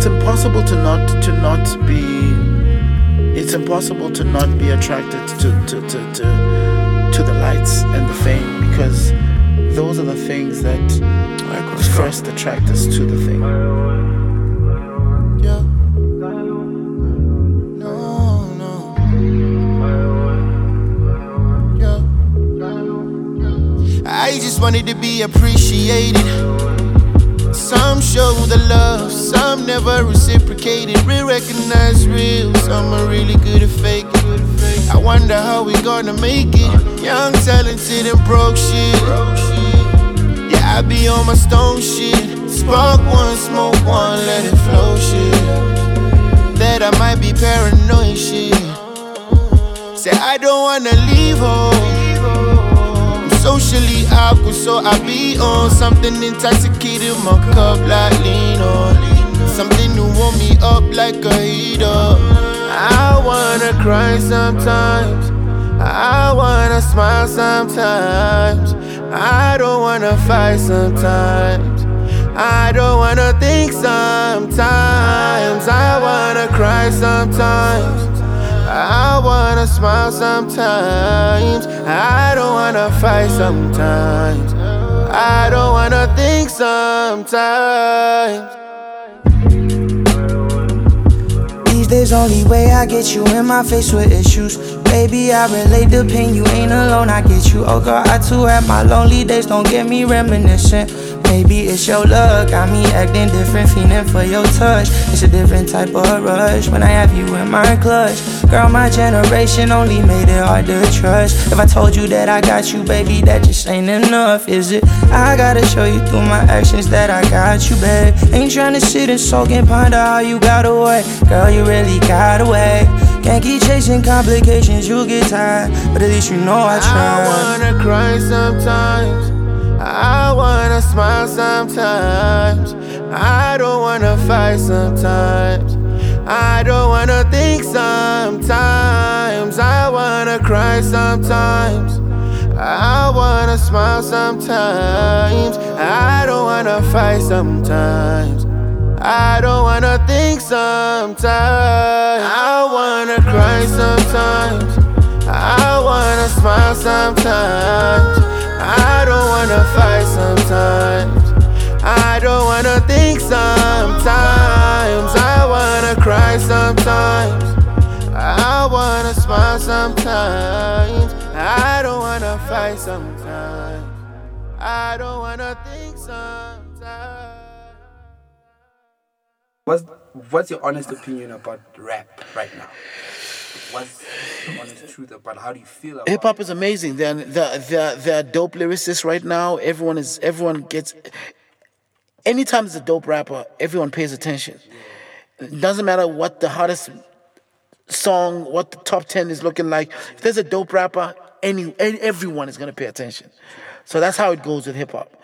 impossible to not be. It's impossible to not be attracted to the lights and the fame, because those are the things that first attract us to the thing. Yeah. No. Yeah. I just wanted to be appreciated. Some show the love, some never reciprocated. Real recognize real, some are really good at faking. I wonder how we gonna make it. Young, talented, and broke shit. Yeah, I be on my stone shit. Spark one, smoke one, let it flow shit. That I might be paranoid shit. Say I don't wanna leave home. Socially awkward, so I be on something intoxicated, my cup like lean on. Something to warm me up like a heater. I wanna cry sometimes, I wanna smile sometimes, I don't wanna fight sometimes, I don't wanna think sometimes, I wanna cry sometimes, I wanna smile sometimes, I don't wanna fight sometimes, I don't wanna think sometimes. These days only way I get you in my face with issues. Baby, I relate the pain, you ain't alone, I get you. Oh girl, I too have my lonely days, don't get me reminiscent. Maybe it's your luck, got me acting different, feeling for your touch. It's a different type of rush when I have you in my clutch. Girl, my generation only made it hard to trust. If I told you that I got you, baby, that just ain't enough, is it? I gotta show you through my actions that I got you, babe. Ain't tryna sit and soak and ponder how you got away. Girl, you really got away. Can't keep chasing complications, you'll get tired, but at least you know I tried. I wanna cry sometimes, I wanna smile sometimes, I don't wanna fight sometimes, I don't wanna think sometimes, I wanna cry sometimes, I wanna smile sometimes, I don't wanna fight sometimes, I don't wanna think sometimes, I wanna cry sometimes, I wanna smile sometimes, I don't wanna fight sometimes, I don't wanna think sometimes, I wanna cry sometimes, I wanna smile sometimes, I don't wanna fight sometimes, I don't wanna think sometimes. What's your honest opinion about rap right now? What's the honest truth about how do you feel about Hip hop is amazing. There are dope lyricists right now. Everyone gets. Anytime there's a dope rapper, everyone pays attention. It doesn't matter what the hottest song, what the top 10 is looking like. If there's a dope rapper, everyone is gonna pay attention. So that's how it goes with hip hop.